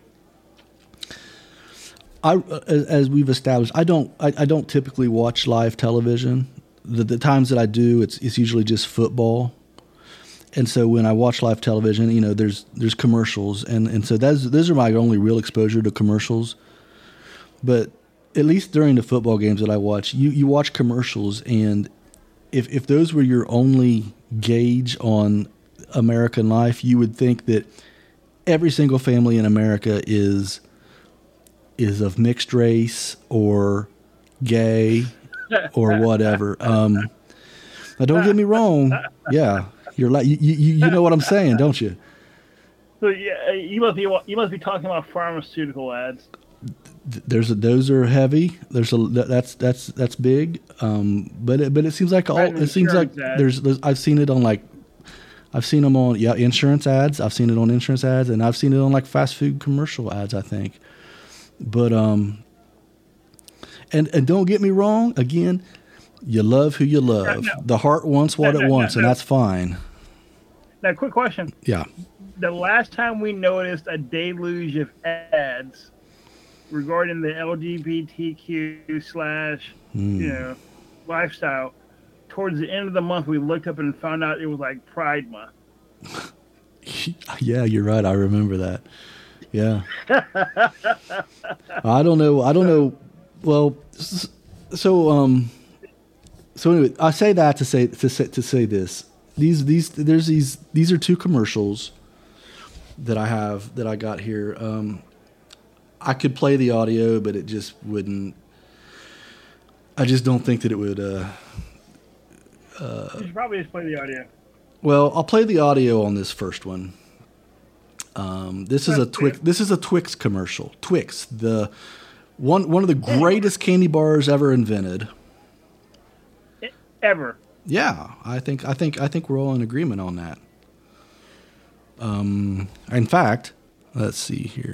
I, as we've established, I don't I, I don't typically watch live television. The, the times that I do, it's it's usually just football, and so when I watch live television, you know, there's there's commercials, and and so that's those are my only real exposure to commercials. But at least during the football games that I watch, you you watch commercials, and if if those were your only gauge on American life, you would think that every single family in America is is of mixed race or gay or whatever. Um, now don't get me wrong. Yeah, you're like you, you you know what I'm saying, don't you? So yeah, you must be you must be talking about pharmaceutical ads. There's a, those are heavy. There's a that's that's that's big. Um, but it, but it seems like all it seems like there's, there's I've seen it on like I've seen them on yeah insurance ads. I've seen it on insurance ads, and I've seen it on like fast food commercial ads, I think. But um, and and don't get me wrong. Again, you love who you love. No, no. The heart wants what no, it no, wants, no, no. and that's fine. Now, quick question. Yeah. The last time we noticed a deluge of ads regarding the L G B T Q slash, mm. you know, lifestyle, towards the end of the month, we looked up and found out it was like Pride Month. Yeah, you're right. I remember that. Yeah. I don't know. I don't know. Well, so um, so anyway, I say that to say to say to say this. These these there's these these are two commercials that I have that I got here. Um, I could play the audio, but it just wouldn't. I just don't think that it would. Uh, uh, you should probably just play the audio. Well, I'll play the audio on this first one. Um, this is a Twix. This is a Twix commercial. Twix, the one one of the greatest candy bars ever invented. Ever. Yeah, I think I think I think we're all in agreement on that. Um, in fact, let's see here.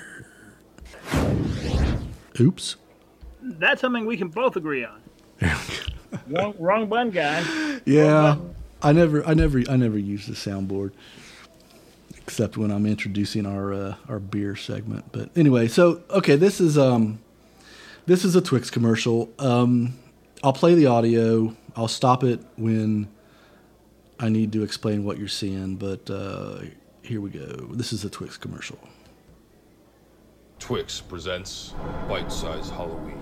Oops. That's something we can both agree on. wrong, wrong button, guy. Yeah, button. I never, I never, I never use the soundboard except when I'm introducing our uh, our beer segment. But anyway, so okay, this is um, this is a Twix commercial. Um, I'll play the audio. I'll stop it when I need to explain what you're seeing. But uh, here we go. This is a Twix commercial. Twix presents Bite Size Halloween.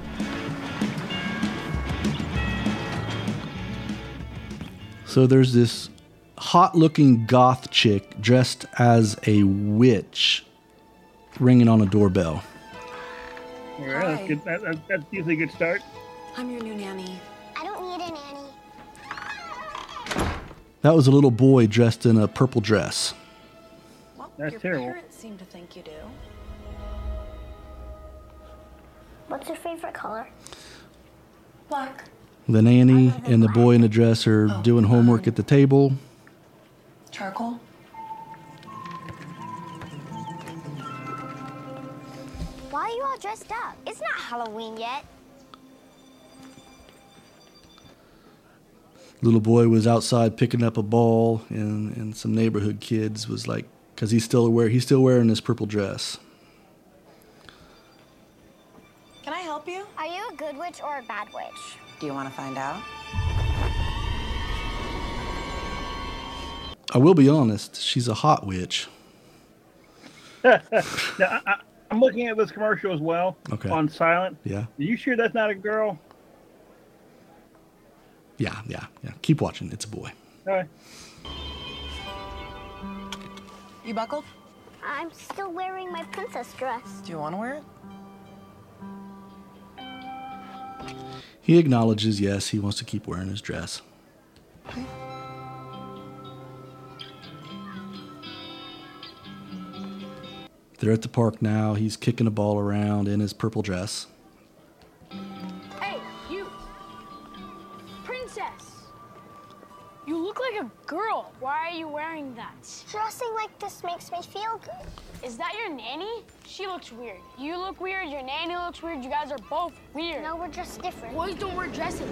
So there's this hot-looking goth chick dressed as a witch ringing on a doorbell. All right, that's, good. That, that, that's usually a good start. I'm your new nanny. I don't need a nanny. That was a little boy dressed in a purple dress. Well, that's your terrible. parents seem to think you do. What's your favorite color? Black. The nanny and the boy in the dress are oh, doing homework um, at the table. Charcoal. Why are you all dressed up? It's not Halloween yet. Little boy was outside picking up a ball, and, and some neighborhood kids was like, because he's still wear he's still wearing his purple dress. Can I help you? Are you a good witch or a bad witch? Do you want to find out? I will be honest, she's a hot witch. now, I, I'm looking at this commercial as well okay. on silent. Yeah. Are you sure that's not a girl? Yeah, yeah, yeah. Keep watching. It's a boy. All right. You buckled? I'm still wearing my princess dress. Do you want to wear it? He acknowledges, yes, he wants to keep wearing his dress. Okay. They're at the park now. He's kicking a ball around in his purple dress. Hey, you! Princess! You look like a girl. Why are you wearing that? Dressing like this makes me feel good. Is that your nanny? She looks weird. You look weird, your nanny looks weird, you guys are both weird. No, we're just different. Boys don't wear dresses.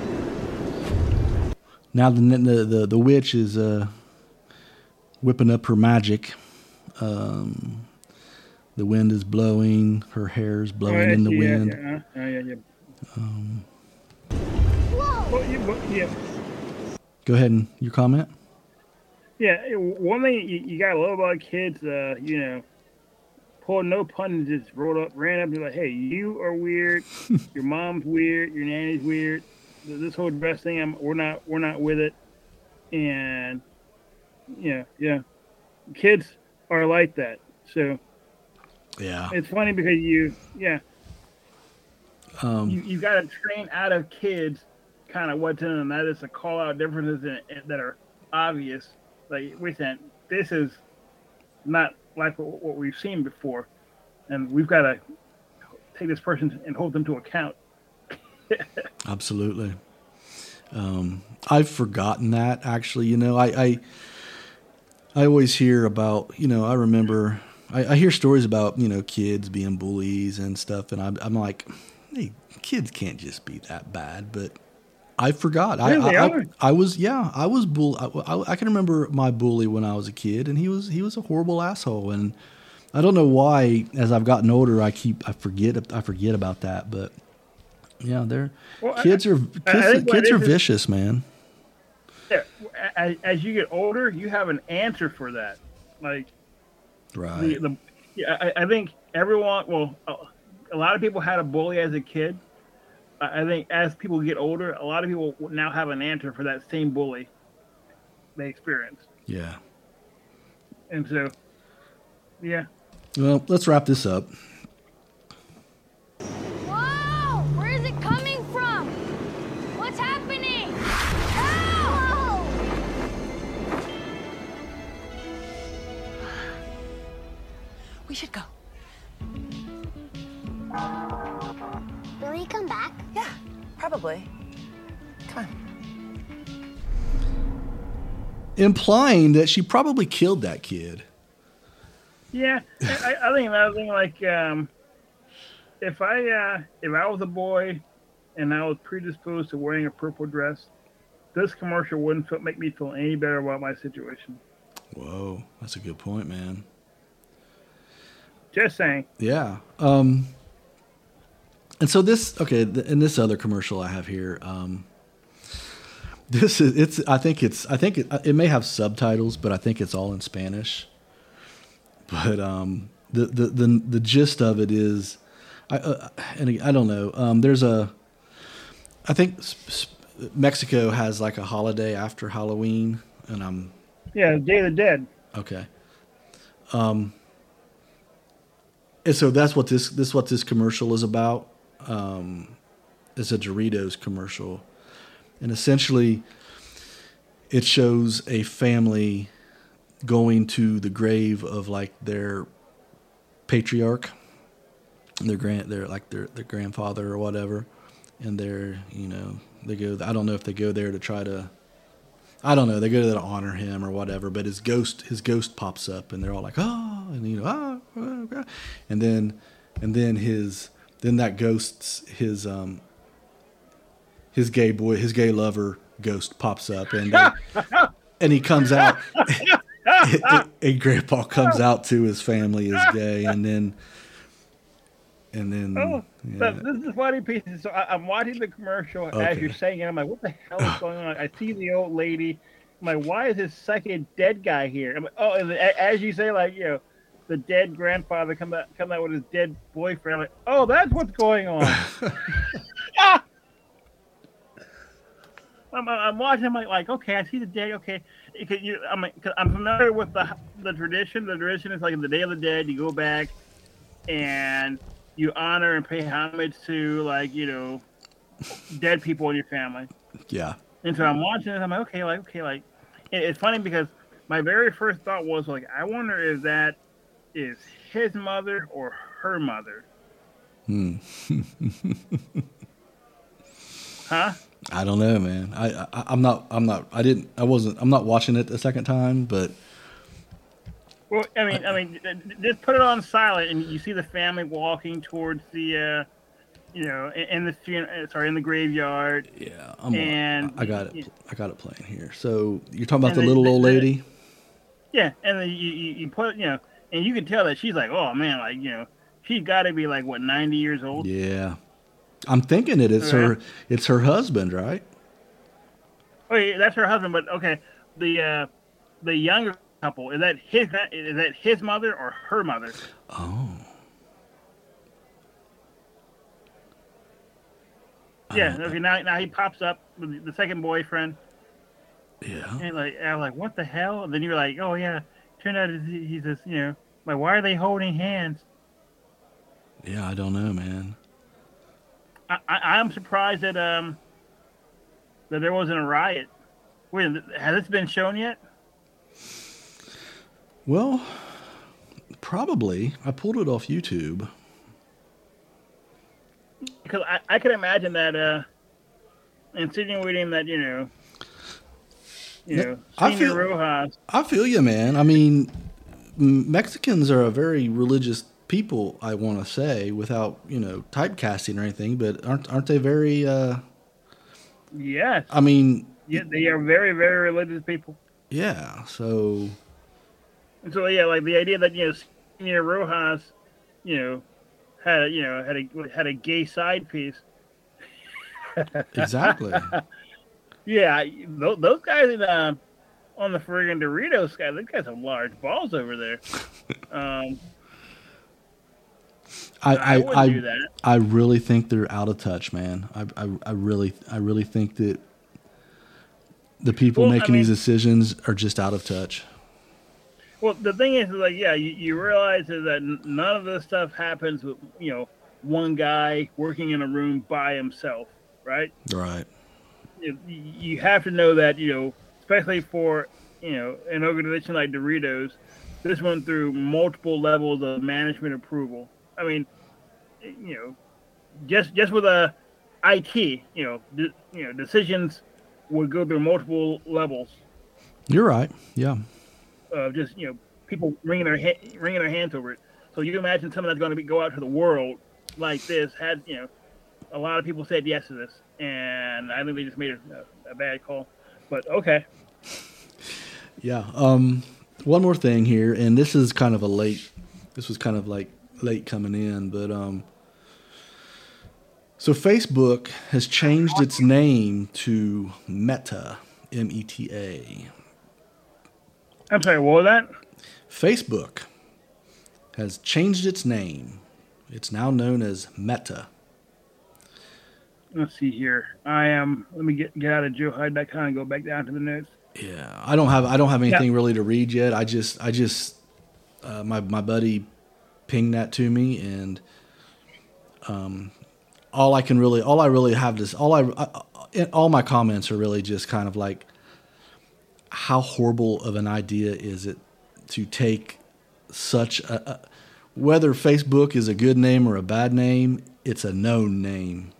Now the the the, the witch is uh, whipping up her magic. Um, the wind is blowing. Her hair's blowing oh, yeah, in the yeah, wind. Yeah, yeah, yeah. yeah. Um, Whoa! Well, you, yeah. Go ahead and your comment. Yeah, one thing you, you gotta love about kids, uh, you know, pulled no pun, just rolled up, ran up, and be like, "Hey, you are weird. Your mom's weird. Your nanny's weird. This whole dress thing, I'm, we're not, we're not with it." And yeah, yeah, kids are like that. So yeah, it's funny because you, yeah, um, you you gotta train out of kids kind of what's in them. That is to call out differences in, in, that are obvious. Like, wait a minute, this is not like what, what we've seen before, and we've got to take this person and hold them to account. Absolutely. Um, I've forgotten that, actually. You know, I, I I always hear about, you know, I remember, I, I hear stories about, you know, kids being bullies and stuff, and I'm, I'm like, hey, kids can't just be that bad, but I forgot. I, Yeah, they I, are. I, I was, yeah, I was bull. I, I, I can remember my bully when I was a kid, and he was he was a horrible asshole. And I don't know why, as I've gotten older, I keep I forget I forget about that. But yeah, they're Well, I- kids are I kids, think what kids it are is is- vicious, man. Yeah, as, as you get older, you have an answer for that. Like, Right. the, the yeah, I, I think everyone, well, a, a lot of people had a bully as a kid. I I think as people get older, a lot of people now have an answer for that same bully they experienced. Yeah. And so, yeah. Well, let's wrap this up. Whoa! Where is it coming from? What's happening? Help! We should go. Will he come back? Yeah, probably. Come on. Implying that she probably killed that kid. Yeah, I, I think another thing, like, um, if I uh, if I was a boy and I was predisposed to wearing a purple dress, this commercial wouldn't feel, make me feel any better about my situation. Whoa, that's a good point, man. Just saying. Yeah. Um, and so this, okay, th- in this other commercial I have here, um, this is, it's, I think it's, I think it, it may have subtitles, but I think it's all in Spanish. But um, the, the, the, the gist of it is, I, uh, and I don't know, um, there's a, I think Mexico has like a holiday after Halloween, and I'm, Yeah, Day of the Dead. okay. Um, and so that's what this this what this commercial is about. Um, it's a Doritos commercial, and essentially, it shows a family going to the grave of like their patriarch, their grand, their like their their grandfather or whatever, and they're you know they go. I don't know if they go there to try to. I don't know. They go there to honor him or whatever. But his ghost, his ghost pops up, and they're all like, "Oh," and you know, "Ah," oh, oh. and then, and then his, then that ghost's his um. His gay boy, his gay lover ghost pops up, and uh, and he comes out. and, and Grandpa comes out to his family as gay, and then and then. Oh, yeah. so this is funny pieces. So I, I'm watching the commercial okay. as you're saying it. I'm like, what the hell is going on? I see the old lady. I'm like, why is this second dead guy here? I'm like, oh, and as you say, like you know, the dead grandfather come out come out with his dead boyfriend. I'm like, oh, that's what's going on. ah! I'm, I'm watching. I'm like, like, okay, I see the dead. Okay, you, I'm, cause I'm familiar with the the tradition. The tradition is like the Day of the Dead. You go back and you honor and pay homage to like you know dead people in your family. Yeah. And so I'm watching this. I'm like, okay, like, okay, like, it, it's funny because my very first thought was like, I wonder if that is his mother or her mother. Hmm. Huh? I don't know, man. I, I I'm not I'm not I didn't I wasn't I'm not watching it the second time, but well, I mean, I mean, just put it on silent, and you see the family walking towards the, uh, you know, in the sorry, in the graveyard. Yeah, I'm and I got it. You, I got it playing here. So you're talking about the, the little the, old lady? Yeah, and then you, you you put you know, and you can tell that she's like, oh man, like you know, she's got to be like what ninety years old. Yeah. I'm thinking it is her. It's her husband, right? Oh, yeah, that's her husband. But okay, the uh, the younger couple is that his is that his mother or her mother? Oh. Yeah. Okay. Now, now he pops up with the second boyfriend. Yeah. And like, I'm like, what the hell? And then you're like, oh yeah. Turned out he's just, you know, like, why are they holding hands? Yeah, I don't know, man. I, I, I'm surprised that um that there wasn't a riot. Wait, has this been shown yet? Well, probably. I pulled it off YouTube. Because I, I could imagine that uh, insinuating that, you know, you know, I feel, Rojas. I feel you, man. I mean, Mexicans are a very religious people, I want to say, without, you know, typecasting or anything, but aren't aren't they very uh yes. I mean, yeah, they are very, very religious people. Yeah, so and so yeah, like the idea that, you know, Senor Rojas, you know, had you know, had a had a gay side piece. Exactly. Yeah, those, those guys in, uh, on the friggin' Doritos guy, those guys have large balls over there. Um I I I, I, do that. I really think they're out of touch, man. I I, I really I really think that the people Well, I making mean- these decisions are just out of touch. Well, the thing is, like, yeah, you, you realize is that n- none of this stuff happens with, you know, one guy working in a room by himself, right? Right. You, you have to know that, you know, especially for, you know, an organization like Doritos, this went through multiple levels of management approval. I mean, you know, just just with a I T, you know, de- you know, decisions would go through multiple levels. You're right. Yeah. Of just, you know, people wringing their ha- wringing their hands over it. So you can imagine something that's going to be, go out to the world like this had, you know, a lot of people said yes to this, and I think they just made a, a bad call. But okay. Yeah. Um, one more thing here, and this is kind of a late. This was kind of like late coming in, but um. So Facebook has changed its name to Meta, M E T A. I'm sorry, what was that? Facebook has changed its name. It's now known as Meta. Let's see here. I am. Let me get get out of Joe Hyde dot com and go back down to the notes. Yeah, I don't have I don't have anything Yeah. really to read yet. I just I just uh, my my buddy pinged that to me, and um, all I can really, all I really have to, all I, I, all my comments are really just kind of like, how horrible of an idea is it to take such a, a whether Facebook is a good name or a bad name, it's a known name.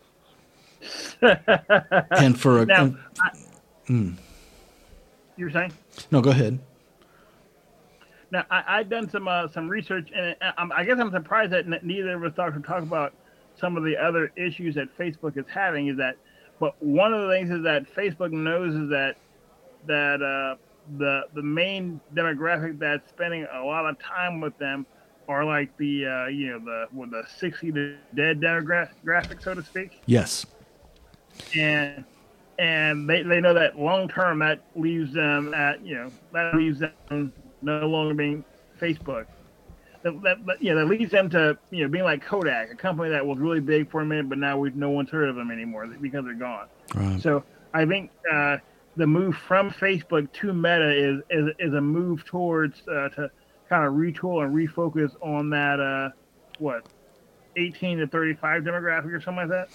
And for a, now, and, I, mm. you were saying? No, go ahead. Now, I, I've done some uh, some research, and I, I guess I'm surprised that neither of us thought to talk about some of the other issues that Facebook is having. Is that, but one of the things is that Facebook knows is that that uh, the the main demographic that's spending a lot of time with them are like the uh, you know the what, the sixty to dead demographic, so to speak. Yes. And and they, they know that long term that leaves them at you know that leaves them no longer being Facebook. That, that, that you know that leads them to you know being like Kodak, a company that was really big for a minute, but now we no one's heard of them anymore because they're gone. Right. So I think uh, the move from Facebook to Meta is is, is a move towards uh, to kind of retool and refocus on that uh, what eighteen to thirty-five demographic or something like that.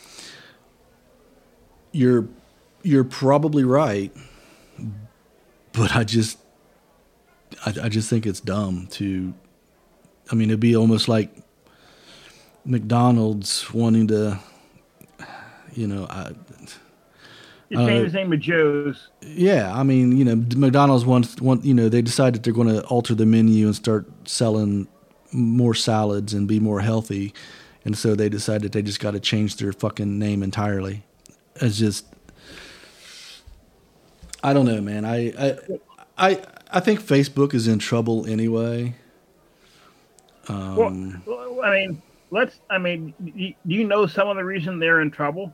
You're you're probably right, but I just I, I just think it's dumb to. I mean, it'd be almost like McDonald's wanting to, you know, I. You change the name of Joe's. Yeah, I mean, you know, McDonald's wants want you know they decided they're going to alter the menu and start selling more salads and be more healthy, and so they decided they just got to change their fucking name entirely. It's just, I don't know, man. I I I, I think Facebook is in trouble anyway. Um, well, I mean, let's. I mean, do you know some of the reason they're in trouble?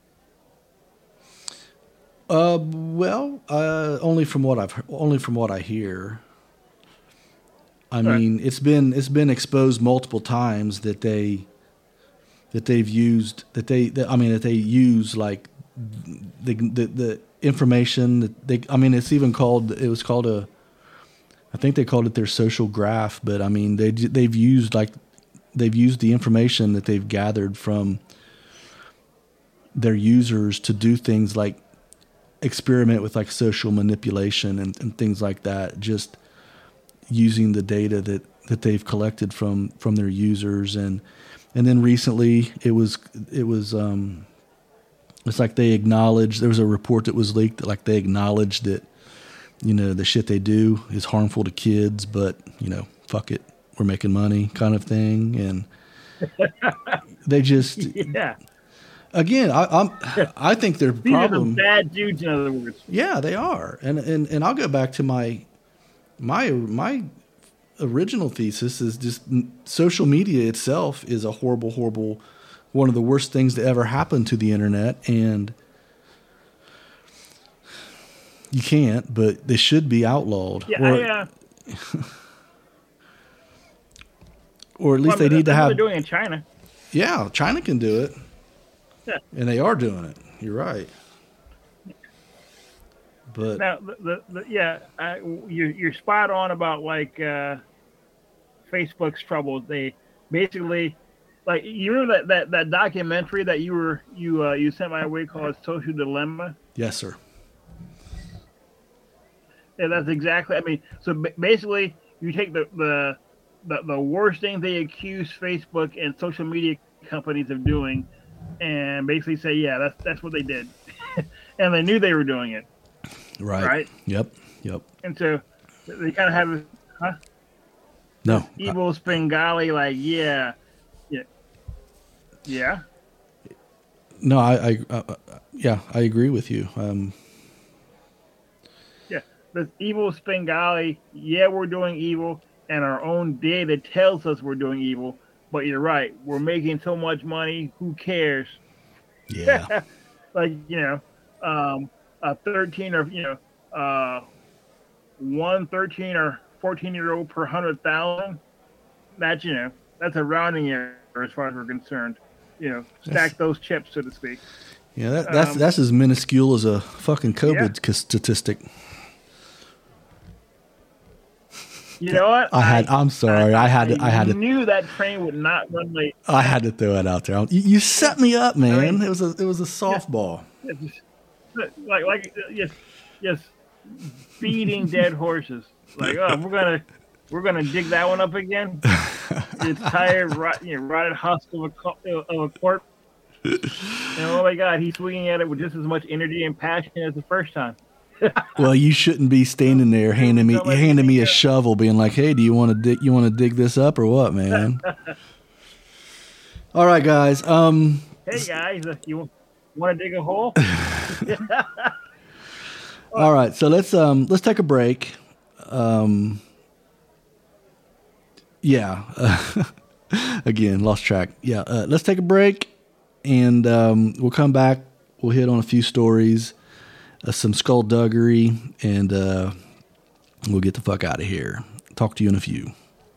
Uh, well, uh, only from what I've only from what I hear. I Right. mean, it's been it's been exposed multiple times that they that they've used that they that, I mean that they use like the the the information that they I mean it's even called it was called a I think they called it their social graph, but I mean they they've used like they've used the information that they've gathered from their users to do things like experiment with like social manipulation and, and things like that, just using the data that, that they've collected from, from their users. And, and then recently it was, it was, um, it's like they acknowledged, there was a report that was leaked that like they acknowledged that, you know, the shit they do is harmful to kids, but you know, fuck it, we're making money kind of thing. And they just, yeah. Again, I, I'm. I think their These problem. are some bad dudes, in other words. Yeah, they are, and and and I'll go back to my, my my, original thesis is just social media itself is a horrible, horrible, one of the worst things to ever happen to the internet, and you can't, but they should be outlawed. Yeah, or, I, uh, or at least well, they need to that's what have. they're doing in China. Yeah, China can do it. Yeah. And they are doing it. You're right. But now, the, the, the, yeah, uh, you're you're spot on about like uh, Facebook's troubles. They basically, like, you remember that, that, that documentary that you were you uh, you sent my way called Social Dilemma? Yes, sir. Yeah, that's exactly. I mean, so b- basically, you take the, the the the worst thing they accuse Facebook and social media companies of doing, and basically say, yeah, that's that's what they did, and they knew they were doing it. Right. Right. Yep. Yep. And so they kind of have this, huh? No. Evil Spengali, like, yeah, yeah, yeah. No, I, I uh, yeah, I agree with you. Um, Yeah, this evil Spengali, yeah, we're doing evil, and our own data tells us we're doing evil. But you're right, we're making so much money. Who cares? Yeah. Like, you know, um, a thirteen or you know, uh, one thirteen or fourteen year old per hundred thousand. That's you know, that's a rounding error as far as we're concerned. You know, stack That's- those chips, so to speak. yeah, that, that's Um, that's as minuscule as a fucking COVID yeah. statistic. You know what? I had. I'm sorry. I, I had. To, I had. I to, knew that train would not run late. I had to throw it out there. You, you set me up, man. I mean, it was a. It was a softball. Yeah, just, like like just just feeding dead horses. Like, oh, we're gonna we're gonna dig that one up again. It's tired, rot, you know, rotted husk of a of a corpse. And oh my God, he's swinging at it with just as much energy and passion as the first time. Well, you shouldn't be standing there handing me handing me a shovel, being like, "Hey, do you want to dig? You want to dig this up or what, man?" All right, guys. Um, hey guys, you want to dig a hole? All right, so let's um let's take a break. Um, yeah. Again, lost track. Yeah, uh, let's take a break, and um, we'll come back. We'll hit on a few stories. Uh, some skullduggery, and uh, we'll get the fuck out of here. Talk to you in a few.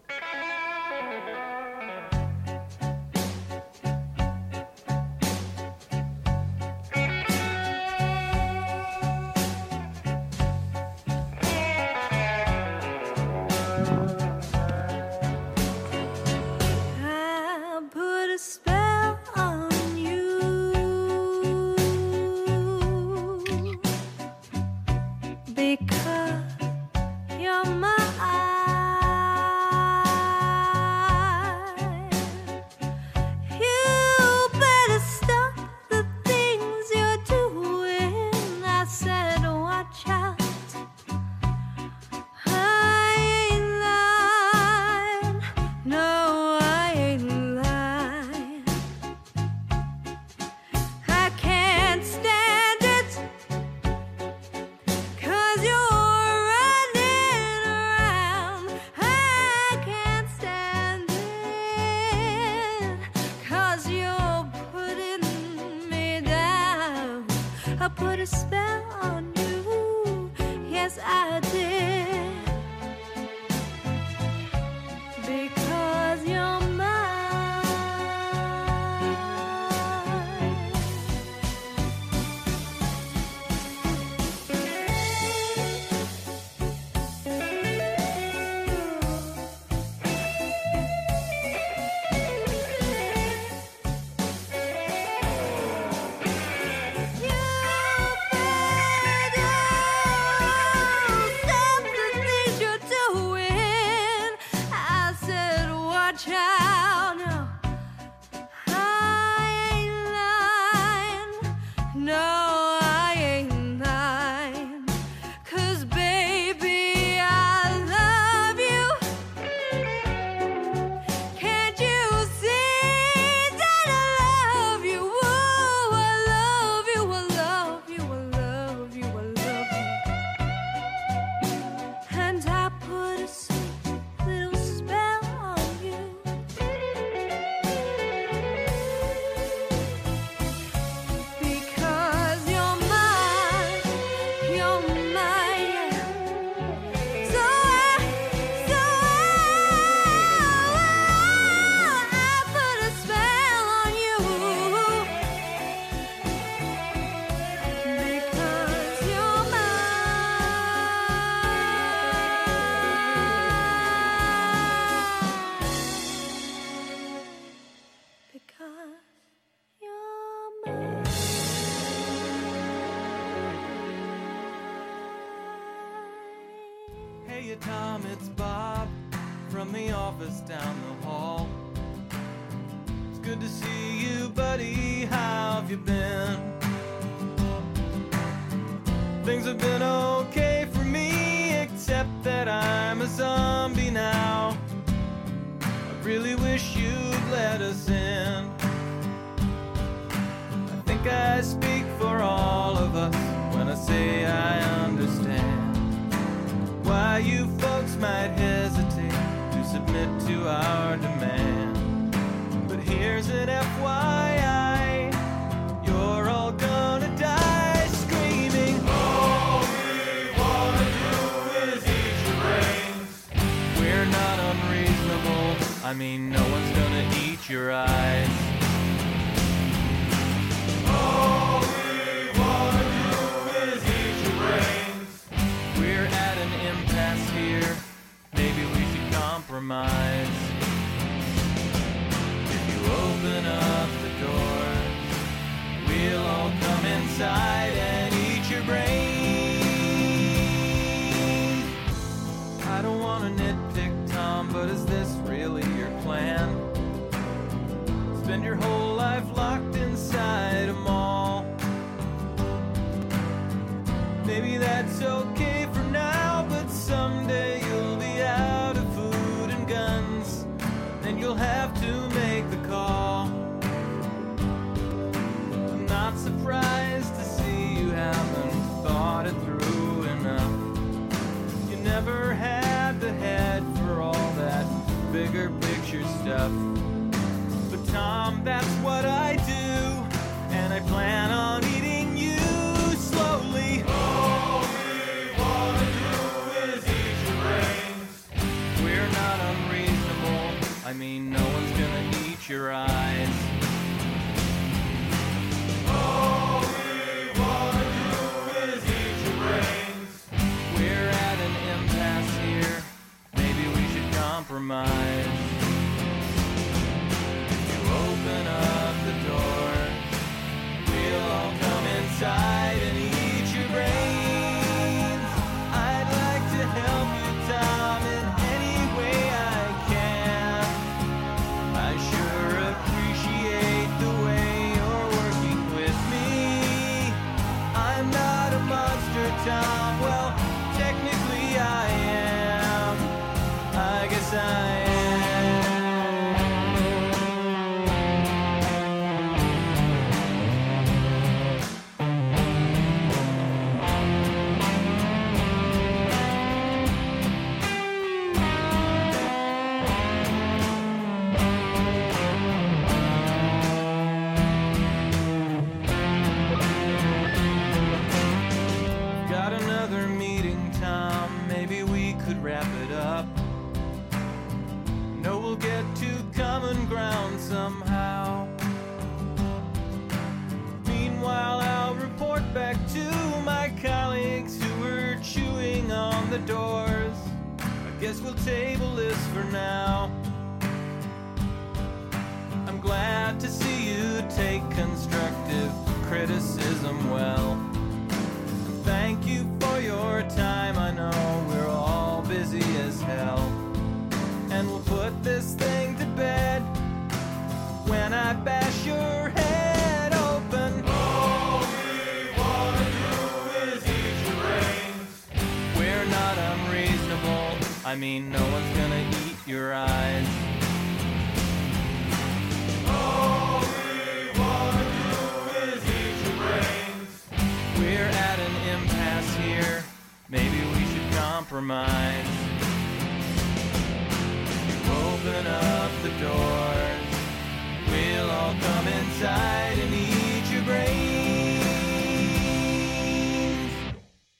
Hey Tom, it's Bob from the office down the hall. It's good to see you, buddy. How have you been? Things have been okay for me, except that I'm a zombie now. I really wish you'd let us in. I think I speak for all of us when I say I understand why you folks might hesitate to submit to our demand. But here's an F Y I, you're all gonna die screaming. All we wanna do is eat your brains. We're not unreasonable, I mean no one's gonna eat your eyes. All we wanna do is eat your brains. We're at an impasse here, maybe we surprised to see you haven't thought it through enough. You never had the head for all that bigger picture stuff. But Tom, that's what I do, and I plan on eating you slowly. All we wanna do is eat your brains. We're not unreasonable, I mean no one's gonna eat your eyes. All we wanna do is eat your brains. We're at an impasse here, maybe we should compromise. You open up the door, we'll all come inside and eat your brains. I'd like to help you, Tom, in any way I can. I sure appreciate the way you're working with me. I'm not a monster, Tom. Well, technically I am. I guess I am. Got another meeting, Tom. Maybe we could wrap it up. No, we'll get to common ground somehow. Meanwhile, I'll report back to my colleagues who were chewing on the doors. I guess we'll table this for now. I'm glad to see you take constructive criticism well. Thank you for your time, I know we're all busy as hell. And we'll put this thing to bed when I bash your head open. All we wanna do is eat your brains. We're not unreasonable, I mean no one's gonna eat your eyes. All we wanna do is eat your brains. We're at an impasse here, maybe we should compromise.